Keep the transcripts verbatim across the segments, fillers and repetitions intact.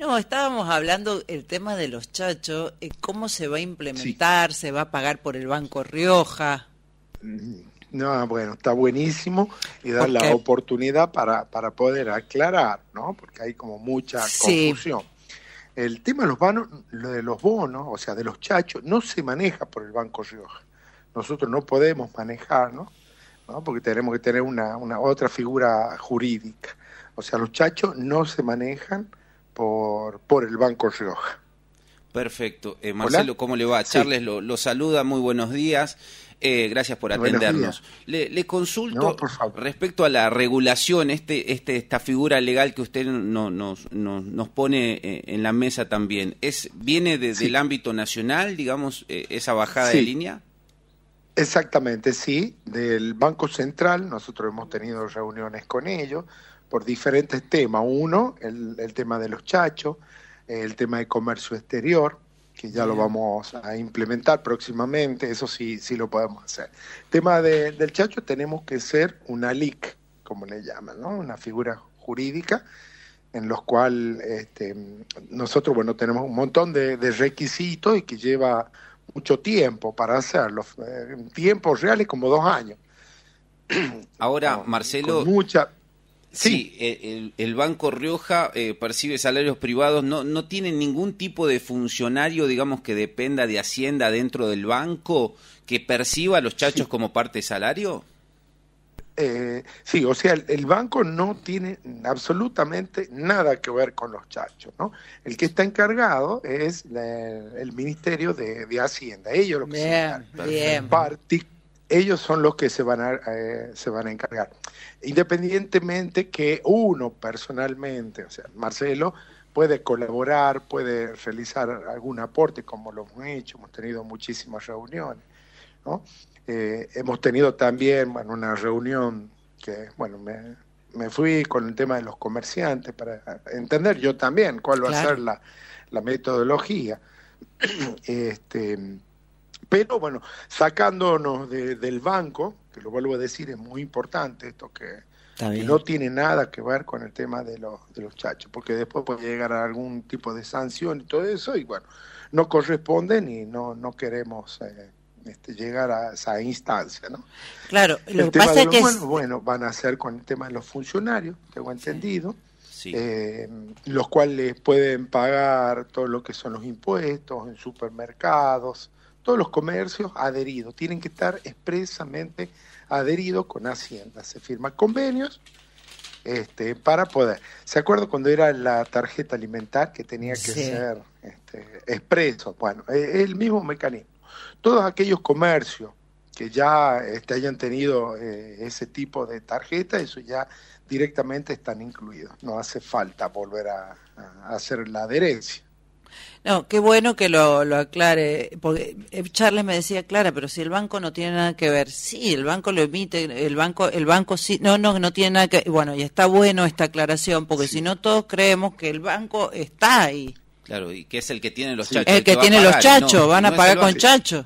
No, estábamos hablando el tema de los chachos, eh, cómo se va a implementar, sí. se va a pagar por el Banco Rioja. No, bueno, está buenísimo y dar la oportunidad para, para poder aclarar, ¿no? Porque hay como mucha sí. confusión. El tema de los bonos, lo de los bonos, o sea, de los chachos, no se maneja por el Banco Rioja. Nosotros no podemos manejarnos, ¿no? Porque tenemos que tener una, una otra figura jurídica. O sea, los chachos no se manejan por, por el Banco Rioja. Perfecto. Eh, Marcelo, ¿Hola? ¿Cómo le va? Sí. Charles lo, lo saluda, muy buenos días. Eh, gracias por atendernos. Le, le consulto no, por favor. respecto a la regulación, este, este, esta figura legal que usted no, nos, nos, nos pone eh, en la mesa también, ¿es viene de, sí. del ámbito nacional, digamos, eh, esa bajada sí. de línea? Exactamente, sí, del Banco Central. Nosotros hemos tenido reuniones con ellos por diferentes temas. Uno, el, el tema de los chachos, el tema de comercio exterior, que ya Bien. lo vamos a implementar próximamente, eso sí sí lo podemos hacer. Tema de, del chacho, tenemos que ser una L I C, como le llaman, ¿no? Una figura jurídica en los cuales este, nosotros, bueno, tenemos un montón de, de requisitos y que lleva mucho tiempo para hacerlo, eh, en tiempos reales como dos años. Ahora, con, Marcelo... Con mucha... Sí, sí. El, el Banco Rioja eh, percibe salarios privados, no, no tiene ningún tipo de funcionario, digamos, que dependa de Hacienda dentro del banco, que perciba a los chachos sí. como parte de salario. Eh, sí, o sea, el, el banco no tiene absolutamente nada que ver con los chachos, ¿no? El que está encargado es la, el Ministerio de, de Hacienda, ellos lo que bien, se bien. Partic ellos son los que se van a eh, se van a encargar, independientemente que uno personalmente, o sea, Marcelo puede colaborar, puede realizar algún aporte, como lo hemos hecho, hemos tenido muchísimas reuniones, ¿no? Eh, hemos tenido también, bueno, una reunión que, bueno, me, me fui con el tema de los comerciantes para entender yo también cuál va claro. a ser la, la metodología. este Pero bueno, sacándonos de, del banco, que lo vuelvo a decir, es muy importante esto, que, que no tiene nada que ver con el tema de los, de los chachos, porque después puede llegar a algún tipo de sanción y todo eso, y bueno, no corresponden y no, no queremos eh, este, llegar a esa instancia, ¿no? Claro, lo el que pasa es que... Bueno, bueno, van a ser con el tema de los funcionarios, tengo entendido, sí. Eh, los cuales pueden pagar todo lo que son los impuestos en supermercados, todos los comercios adheridos, tienen que estar expresamente adheridos con Hacienda. Se firman convenios este, para poder... ¿Se acuerdan cuando era la tarjeta alimentar que tenía que sí. ser este, expreso? Bueno, es el mismo mecanismo. Todos aquellos comercios que ya este, hayan tenido eh, ese tipo de tarjeta, eso ya directamente están incluidos. No hace falta volver a, a hacer la adherencia. No, qué bueno que lo, lo aclare, porque Charles me decía, Clara, pero si el banco no tiene nada que ver, sí, el banco lo emite, el banco, el banco sí, no, no, no tiene nada que ver, bueno, y está bueno esta aclaración, porque sí. si no todos creemos que el banco está ahí. Claro, y que es el que tiene los sí. chachos. El que, el que tiene los chachos, no, van a no pagar con chachos.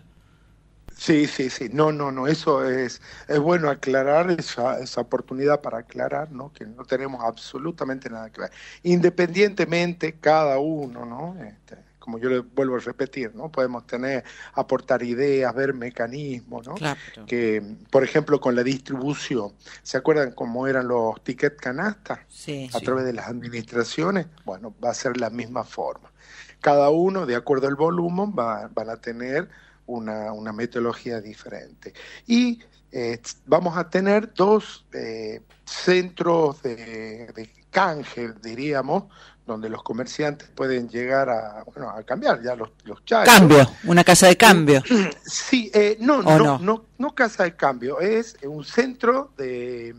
Sí, sí, sí, no, no, no, eso es, es bueno aclarar, esa, esa oportunidad para aclarar, ¿no? Que no tenemos absolutamente nada que ver. Independientemente, cada uno, ¿no? Este, como yo le vuelvo a repetir, ¿no? Podemos tener, aportar ideas, ver mecanismos, ¿no? Claro. Que, por ejemplo, con la distribución, ¿se acuerdan cómo eran los tickets canasta? Sí. A sí. través de las administraciones, bueno, va a ser la misma forma. Cada uno, de acuerdo al volumen, va, van a tener Una, una metodología diferente. Y eh, vamos a tener dos eh, centros de, de canje, diríamos, donde los comerciantes pueden llegar a, bueno, a cambiar ya los, los chachos. Cambio, una casa de cambio. Sí, eh, no, no, no, no, no, no casa de cambio, es un centro de,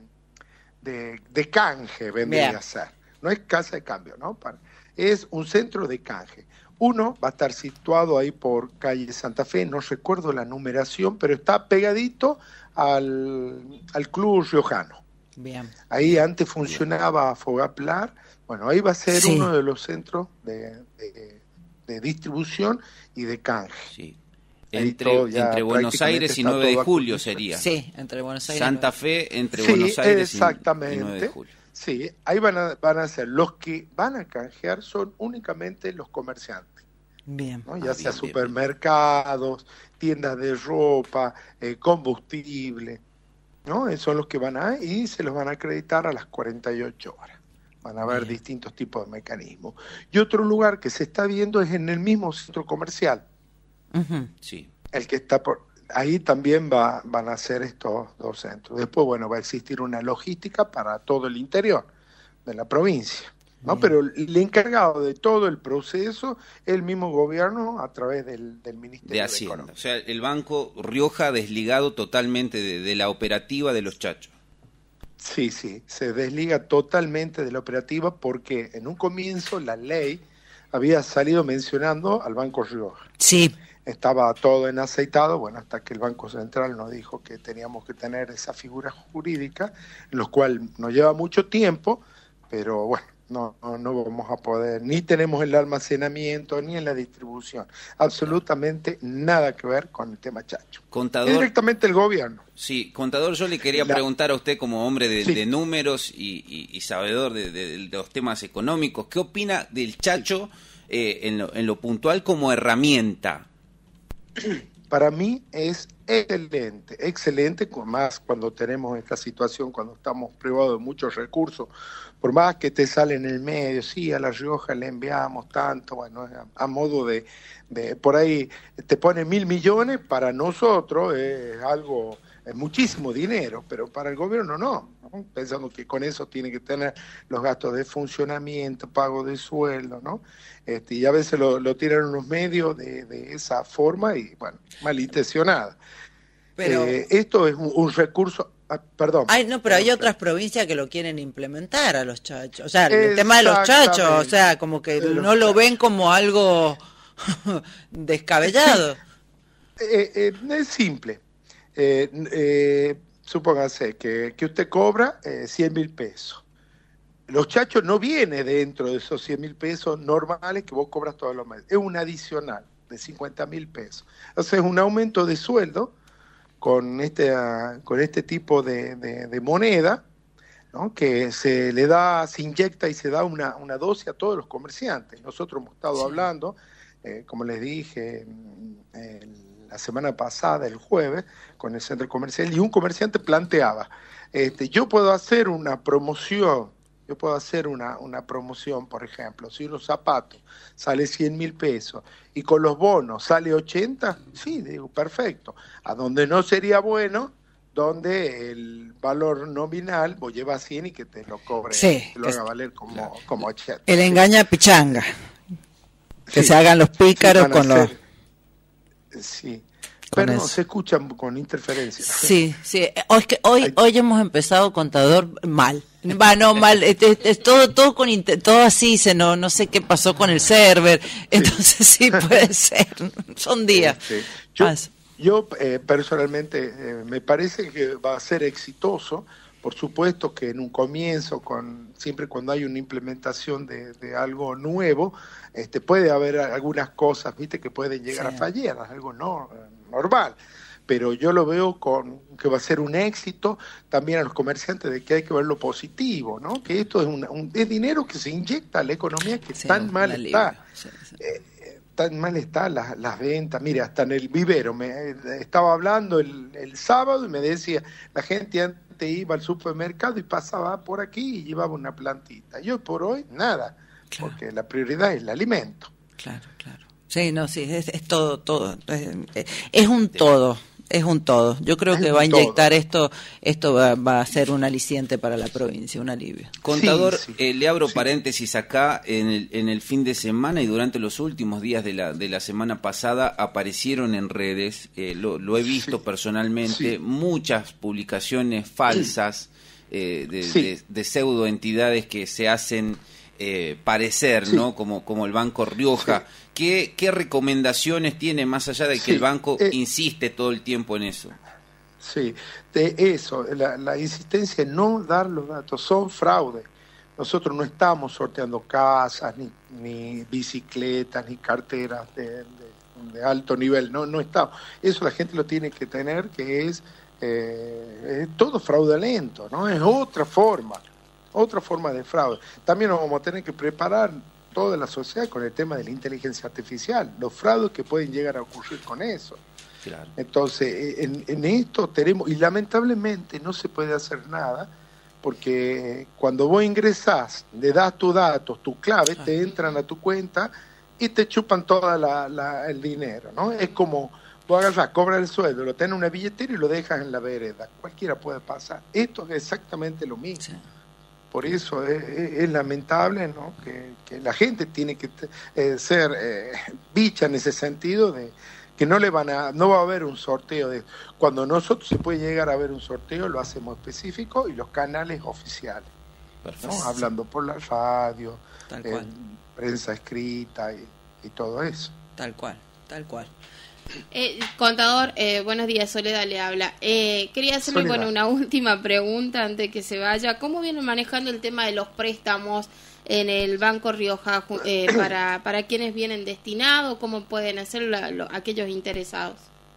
de, de canje, vendría Bien. a ser. No es casa de cambio, ¿no? Es un centro de canje. Uno va a estar situado ahí por calle Santa Fe, no recuerdo la numeración, pero está pegadito al, al Club Riojano. Bien. Ahí antes funcionaba Fogaplar, bueno, ahí va a ser sí. uno de los centros de, de, de distribución y de canje. Sí. Entre, entre Buenos Aires y nueve de julio sería. Sí, entre Buenos Aires Santa Fe, entre sí, Buenos Aires exactamente. y nueve de julio. Sí, ahí van a, van a ser, los que van a canjear son únicamente los comerciantes. Bien. ¿no? Ya ah, sea bien, supermercados, bien. tiendas de ropa, eh, combustible, ¿no? Esos son los que van a, y se los van a acreditar a las cuarenta y ocho horas. Van a haber bien. distintos tipos de mecanismos. Y otro lugar que se está viendo es en el mismo centro comercial. Uh-huh. Sí. El que está por ahí también va, van a ser estos dos centros. Después, bueno, va a existir una logística para todo el interior de la provincia, ¿no? Bien. Pero el encargado de todo el proceso es el mismo gobierno a través del, del Ministerio de Hacienda. de Economía. O sea, el Banco Rioja desligado totalmente de, de la operativa de los chachos. Sí, sí, se desliga totalmente de la operativa porque en un comienzo la ley había salido mencionando al Banco Rioja. Sí. Estaba todo en aceitado, bueno, hasta que el Banco Central nos dijo que teníamos que tener esa figura jurídica, en lo cual nos lleva mucho tiempo, pero bueno, no, no, no vamos a poder, ni tenemos el almacenamiento, ni en la distribución, absolutamente nada que ver con el tema chacho. Contador, es directamente el gobierno. Sí, contador, yo le quería la, preguntar a usted como hombre de, sí. de números y, y, y sabedor de, de, de los temas económicos, ¿qué opina del chacho eh, en, lo, en lo puntual como herramienta? Para mí es excelente, excelente, más cuando tenemos esta situación, cuando estamos privados de muchos recursos, por más que te sale en el medio, sí, a La Rioja le enviamos tanto, bueno, a, a modo de, de, por ahí te pone mil millones, para nosotros es algo, es muchísimo dinero, pero para el gobierno no, ¿no? Pensando que con eso tiene que tener los gastos de funcionamiento, pago de sueldo, ¿no? Este, y a veces lo, lo tiran en los medios de, de esa forma y, bueno, malintencionada. Pero eh, esto es un, un recurso, ah, perdón. Ay, no, pero hay otras provincias que lo quieren implementar a los chachos. O sea, el tema de los chachos, o sea, como que no lo ven como algo descabellado. eh, eh, es simple. Eh, eh, supóngase que, que usted cobra eh, cien mil pesos. Los chachos no viene dentro de esos cien mil pesos normales que vos cobras todos los meses. Es un adicional de cincuenta mil pesos. Entonces es un aumento de sueldo con este, uh, con este tipo de, de, de moneda, ¿no? Que se le da, se inyecta y se da una, una dosis a todos los comerciantes. Nosotros hemos estado sí. hablando, eh, como les dije, el, la semana pasada, el jueves, con el centro comercial, y un comerciante planteaba, este, yo puedo hacer una promoción, yo puedo hacer una, una promoción, por ejemplo, si unos zapatos sale cien mil pesos y con los bonos sale ochenta, sí, digo, perfecto. A donde no sería bueno, donde el valor nominal vos llevas cien y que te lo cobre, sí, te lo haga valer como, como ochenta. El engaña pichanga. Que sí, se hagan los pícaros sí, con los... Sí, pero no, se escuchan con interferencia. Sí, sí. Hoy, es que hoy, hoy hemos empezado, contador, mal. Va, no, mal. Es, es, es todo, todo con inter, todo así, se no, no sé qué pasó con el server. Entonces sí, sí puede ser. Son días. Este, yo, yo eh, personalmente eh, me parece que va a ser exitoso. Por supuesto que en un comienzo, con siempre cuando hay una implementación de, de algo nuevo, este, puede haber algunas cosas, viste, que pueden llegar sí. a fallar, algo no normal. Pero yo lo veo con que va a ser un éxito también a los comerciantes, de que hay que ver lo positivo, ¿no? Que esto es, una, un, es dinero que se inyecta a la economía que sí, tan mal está. Sí, sí. Eh, tan mal está las, las ventas. Mire, hasta en el vivero, me eh, estaba hablando el, el sábado y me decía, la gente antes iba al supermercado y pasaba por aquí y llevaba una plantita. Yo por hoy, nada, claro. Porque la prioridad es el alimento. Claro, claro. Sí, no, sí, es, es todo, todo. Es, es un todo. Es un todo. Yo creo es que va a inyectar todo. esto, esto va, va a ser un aliciente para la provincia, un alivio. Contador, sí, sí. Eh, le abro sí. paréntesis acá, en el, en el fin de semana y durante los últimos días de la, de la semana pasada aparecieron en redes, eh, lo, lo he visto sí. personalmente, sí. muchas publicaciones falsas eh, de, sí. de, de pseudo entidades que se hacen eh, parecer, sí. ¿no? Como, como el Banco Rioja. Sí. ¿Qué, ¿Qué recomendaciones tiene, más allá de que sí, el banco eh, insiste todo el tiempo en eso? Sí, de eso, la, la insistencia en no dar los datos, son fraude. Nosotros no estamos sorteando casas, ni, ni bicicletas, ni carteras de, de, de alto nivel, no, no estamos. Eso la gente lo tiene que tener, que es, eh, es todo fraudulento, ¿no? Es otra forma. otra forma de fraude. También nos vamos a tener que preparar toda la sociedad con el tema de la inteligencia artificial, los fraudes que pueden llegar a ocurrir con eso. Claro. Entonces, en, en esto tenemos, y lamentablemente no se puede hacer nada, porque cuando vos ingresás, le das tus datos, tus claves, te entran a tu cuenta y te chupan todo la, la, el dinero, ¿no? Es como, vos agarrás, cobras el sueldo, lo tenés en una billetera y lo dejas en la vereda. Cualquiera puede pasar. Esto es exactamente lo mismo. Sí. Por eso es, es, es lamentable, ¿no? que, que la gente tiene que eh, ser eh, bicha en ese sentido de que no le van a, no va a haber un sorteo de, cuando nosotros se puede llegar a ver un sorteo, lo hacemos específico y los canales oficiales, ¿no? Hablando por la radio, eh, prensa escrita y, y todo eso. Tal cual, tal cual. Eh, contador, eh, buenos días, Soledad le habla. Eh, quería hacerle bueno, una última pregunta antes de que se vaya. ¿Cómo vienen manejando el tema de los préstamos en el Banco Rioja eh, para, para quienes vienen destinados? ¿Cómo pueden hacer la, lo, aquellos interesados?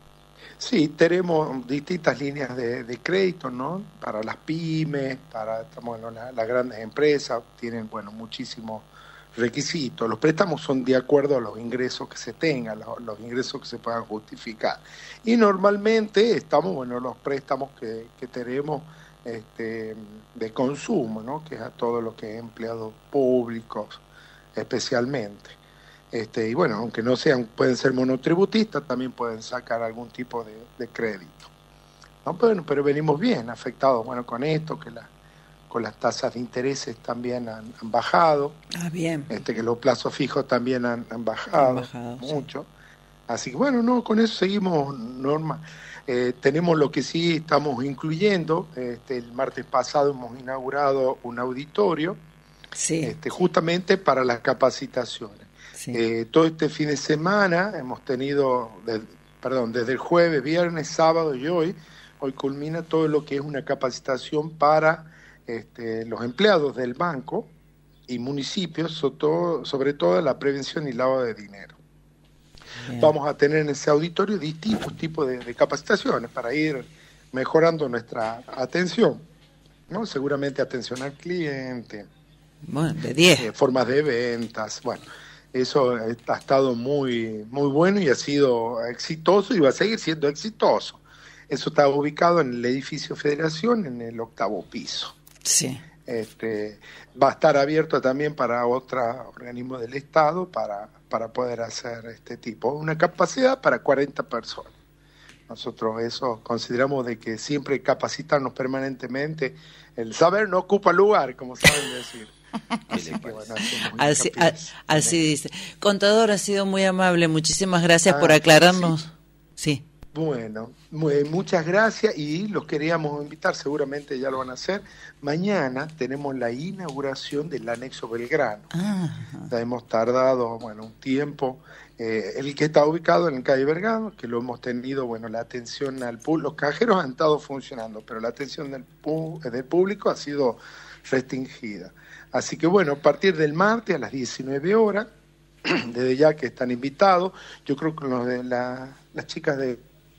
Sí, tenemos distintas líneas de, de crédito, ¿no? Para las pymes, para bueno, la, las grandes empresas, tienen bueno muchísimos requisitos. Los préstamos son de acuerdo a los ingresos que se tengan, los, los ingresos que se puedan justificar. Y normalmente estamos, bueno, los préstamos que, que tenemos este, de consumo, ¿no? Que es a todo lo que es empleados públicos especialmente. Este, y bueno, aunque no sean, pueden ser monotributistas, también pueden sacar algún tipo de, de crédito, ¿no? Pero, pero venimos bien afectados, bueno, con esto, que la con las tasas de intereses también han, han bajado. Ah, bien. Este, que los plazos fijos también han, han bajado, han bajado mucho. Sí. Así que bueno, no, con eso seguimos normal. Eh, tenemos lo que sí estamos incluyendo. Este, el martes pasado hemos inaugurado un auditorio, sí, este, justamente para las capacitaciones. Sí. Eh, todo este fin de semana hemos tenido, de, perdón, desde el jueves, viernes, sábado y hoy, hoy culmina todo lo que es una capacitación para Este, los empleados del banco y municipios, sobre todo, sobre todo la prevención y lavado de dinero. Bien. Vamos a tener en ese auditorio distintos tipos de, de capacitaciones para ir mejorando nuestra atención, ¿no? Seguramente atención al cliente, bueno, de diez. Eh, formas de ventas, bueno, eso ha estado muy, muy bueno y ha sido exitoso y va a seguir siendo exitoso. Eso está ubicado en el edificio Federación, en el octavo piso. Sí. Este, va a estar abierto también para otros organismos del Estado para, para poder hacer este tipo. Una capacidad para cuarenta personas. Nosotros eso consideramos de que siempre capacitarnos permanentemente. El saber no ocupa lugar, como saben decir. Así que, bueno, así, a, así dice. Contador, ha sido muy amable. Muchísimas gracias ah, por aclararnos. Sí. sí. Bueno, muy, muchas gracias y los queríamos invitar, seguramente ya lo van a hacer. Mañana tenemos la inauguración del anexo Belgrano. Ah, ya hemos tardado, bueno, un tiempo. Eh, el que está ubicado en el calle Belgrano, que lo hemos tenido, bueno, la atención al público, los cajeros han estado funcionando, pero la atención del, pu- del público ha sido restringida. Así que bueno, a partir del martes a las diecinueve horas, desde ya que están invitados, yo creo que los de la, las chicas de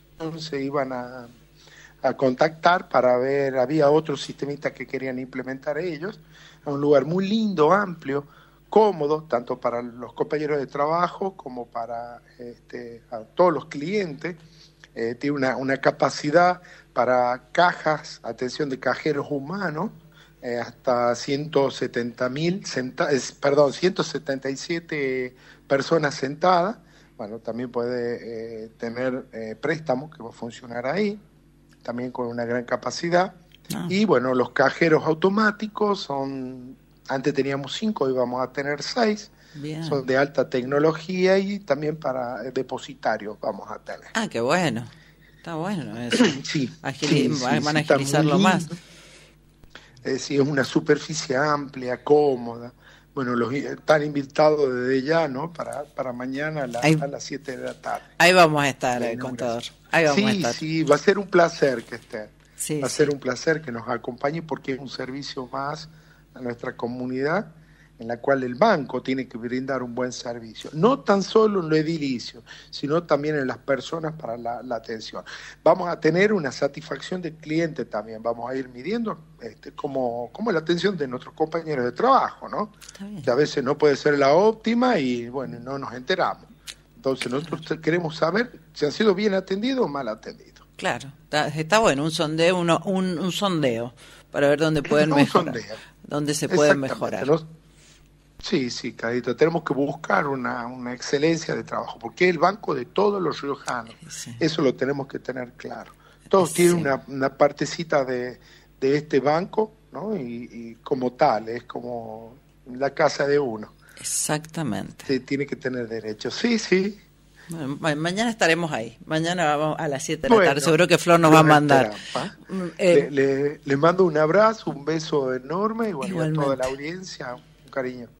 se iban a, a contactar para ver, había otros sistemistas que querían implementar ellos, es un lugar muy lindo, amplio, cómodo, tanto para los compañeros de trabajo como para este, a todos los clientes. Eh, tiene una, una capacidad para cajas, atención de cajeros humanos, eh, hasta ciento setenta mil, senta- perdón, ciento setenta y siete personas sentadas. Bueno, también puede eh, tener eh, préstamos que va a funcionar ahí, también con una gran capacidad. Ah. Y bueno, los cajeros automáticos son, antes teníamos cinco, hoy vamos a tener seis. Bien. Son de alta tecnología y también para eh, depositarios vamos a tener. Ah, qué bueno. Está bueno eso. Sí, Agili- sí, sí, van a sí, agilizarlo más. Eh, sí, es una superficie amplia, cómoda. Bueno, los están invitados desde ya, ¿no? Para, para mañana a, la, a las siete de la tarde. Ahí vamos a estar, eh, contador. Ahí vamos sí, a estar. Sí, va a ser un placer que estén. Sí, va a sí. ser un placer que nos acompañe porque es un servicio más a nuestra comunidad en la cual el banco tiene que brindar un buen servicio, no tan solo en lo edilicio, sino también en las personas para la, la atención. Vamos a tener una satisfacción del cliente también, vamos a ir midiendo este, como, como la atención de nuestros compañeros de trabajo, ¿no? Que a veces no puede ser la óptima y bueno, no nos enteramos. Entonces nosotros claro. queremos saber si han sido bien atendidos o mal atendidos. Claro, está, está bueno, un sondeo, uno, un, un sondeo para ver dónde pueden un mejorar, sondeo. Dónde se pueden mejorar. Los, Sí, sí, Cadito, tenemos que buscar una, una excelencia de trabajo, porque es el banco de todos los riojanos, sí. Eso lo tenemos que tener claro. Todos sí. tienen una, una partecita de, de este banco, ¿no? Y, y como tal, es como la casa de uno. Exactamente. Sí, tiene que tener derechos, sí, sí. Bueno, mañana estaremos ahí, mañana vamos a las siete de la bueno, tarde, seguro que Flor nos va a mandar. Eh, le, le, le mando un abrazo, un beso enorme y bueno, a toda la audiencia, un cariño.